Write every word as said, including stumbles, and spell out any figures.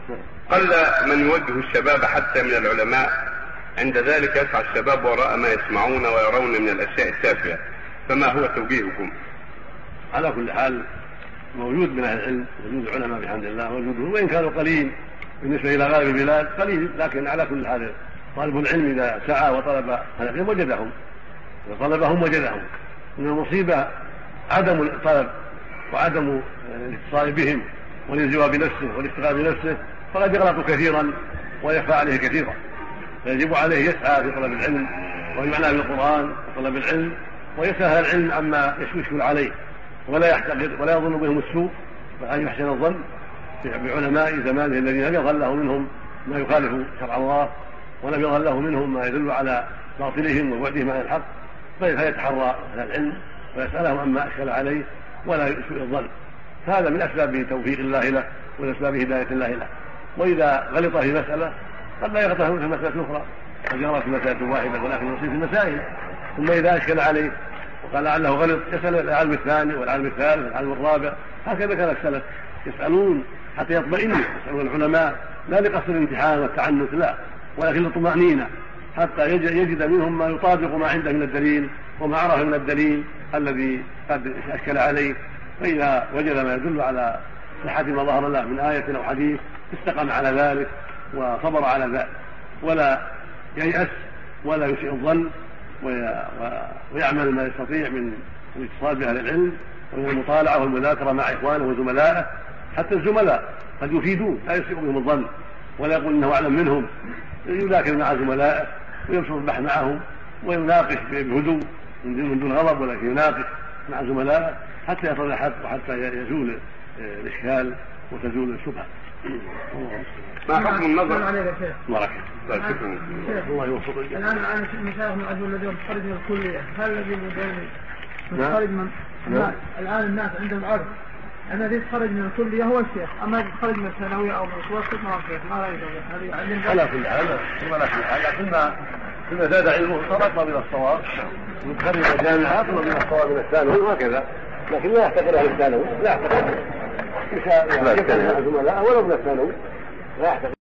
قل من يوجه الشباب حتى من العلماء، عند ذلك يسعى الشباب وراء ما يسمعون ويرون من الأشياء التافهة، فما هو توجيهكم؟ على كل حال موجود من أهل العلم، وجود العلماء بحمد الله وجودهم، وإن كانوا قليل بالنسبة إلى غالب البلاد قليل، لكن على كل حال طالب العلم إذا سعى وطلب هذا العلم وجدهم، إذا طلبهم وجدهم. إن المصيبة عدم الطلب وعدم الاتصال بهم والانزواء بنفسه والاشتغال بنفسه، فقد يغلط كثيرا ويخفى عليه كثيرا، فيجب عليه يسعى في طلب العلم ويعنى بالقرآن وطلب العلم ويسهل العلم عما يشكل عليه، ولا يحتقر ولا يظن بهم السوء، فأن يحسن الظن بعلماء زمانه الذين لم يظهر له منهم ما يخالف شرع الله ولم يظهر له منهم ما يدل على باطلهم وبعدهم عن الحق، فيتحرى أهل العلم ويسألهم عما أشكل عليه ولا يسوء الظن. هذا من أسباب توفيق الله له ومن أسباب هداية الله له. وإذا غلط في مسألة قد لا يغلط في مسألة أخرى، قد يغلط في مسألة واحدة ولكن يصيب في المسائل، ثم إذا أشكل عليه وقال لعله غلط يسأل العالم الثاني والعالم الثالث والعالم الرابع، هكذا كان السلف يسألون حتى يطمئنوا، يسألون العلماء لا لقصد الامتحان والتعنت لا، ولكن للطمأنينة حتى يجد منهم ما يطابق ما عنده من الدليل وما عرف من الدليل الذي قد أشكل عليه، فإذا وجد ما يدل على صحة ما ظهر له من آية أو حديث استقام على ذلك وصبر على ذلك، ولا ييأس ولا يسيء الظن، ويعمل ما يستطيع من الاتصال بأهل العلم ومن المطالعة والمذاكرة مع إخوانه وزملائه. حتى الزملاء قد يفيدون لا يسيء بهم الظن ولا يقول إنه أعلم منهم، يذاكر مع زملائه ويبسط البحث معهم ويناقش بهدوء من دون غضب، ولكن يناقش مع زملائه حتى يصل الحق وحتى يزول الإشكال وتزول الشبهة. ما حكم النظر؟ الله الله يوفقك. الآن الآن المشايخ من أجل الذين تخرج من الكلية، هل الذي يتخرج من الآن الناس عندهم عرض أن الذي يتخرج من الكلية هو الشيخ، أما يتخرج من الثانوية أو من المتوسط ما هو الشيخ، ما رأيك؟ هذه على كل حال ولا كل حال كلما كلما زاد علمه صار من الصواب، يتخرج الجامعة أطلب من الصواب من الثانوي وهكذا، لكن لا يحتقر أهل الثانوي، لا يحتقر مش يعني يحتقر الزملاء ولو من الثانوي لا يحتقر.